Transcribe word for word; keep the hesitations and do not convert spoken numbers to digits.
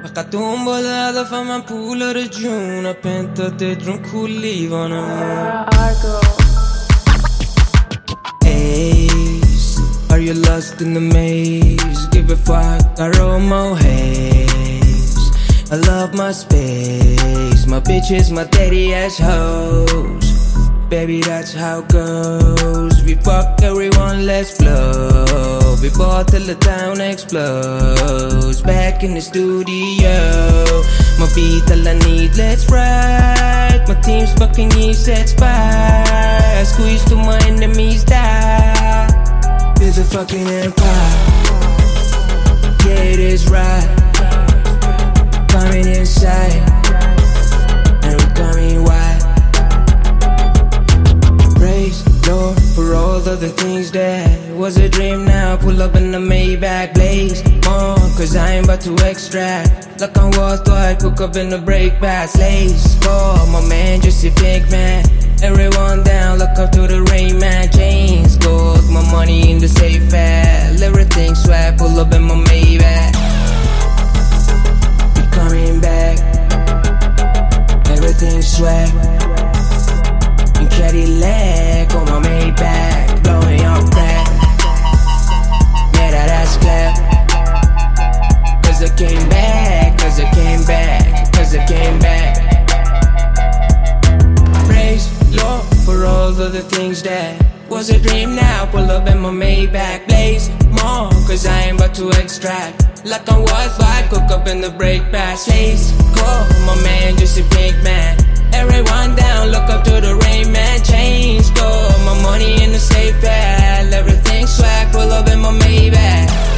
فقط دنبال هدفم من پول رو جون پنتاتت رو کولی وانمون Ace, are you lost in the maze? Give a fuck, I roll more haze. I love my space, my bitches, my daddy ass hoes. Baby, that's how it goes. We fuck everyone, let's flow. We ball till the town explodes. Back in the studio, my beat all I need, let's ride. My team's fucking east, let's buy. Squeeze till my enemies die. Build a fucking empire. Yeah, it is right. Coming inside, and we're coming wide. Praise Lord for all of the things that was a dream now. Pull up in the Maybach, blaze on, cause I ain't about to extract. Like on Wall Street, cook up in the break bad slaves. Oh, my man, just a big man. Everyone down, look up to the rain man. Chains, gold, my money in the safe bag. Everything swag, pull up in my Maybach. We coming back. Everything swag. In Cadillac on my Maybach, blowing up back. Yeah, that ass clap. Cause I came back, cause I came back, cause I came back. Praise Lord for all of the things that was a dream now. Pull up in my Maybach, blaze more, cause I ain't about to extract. Like on Wi-Fi, cook up in the break bad slaves. Call my man, just a big man. Everyone down, look up to the rain man. Change, go, my money in the safe bag. Everything swag, pull up in my Maybach.